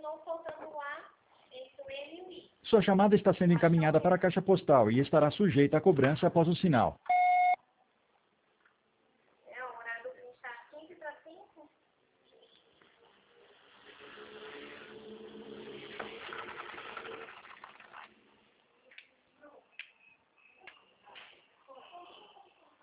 continuou faltando lá entre o M e o I. Sua chamada está sendo encaminhada para a caixa postal e estará sujeita à cobrança após o sinal.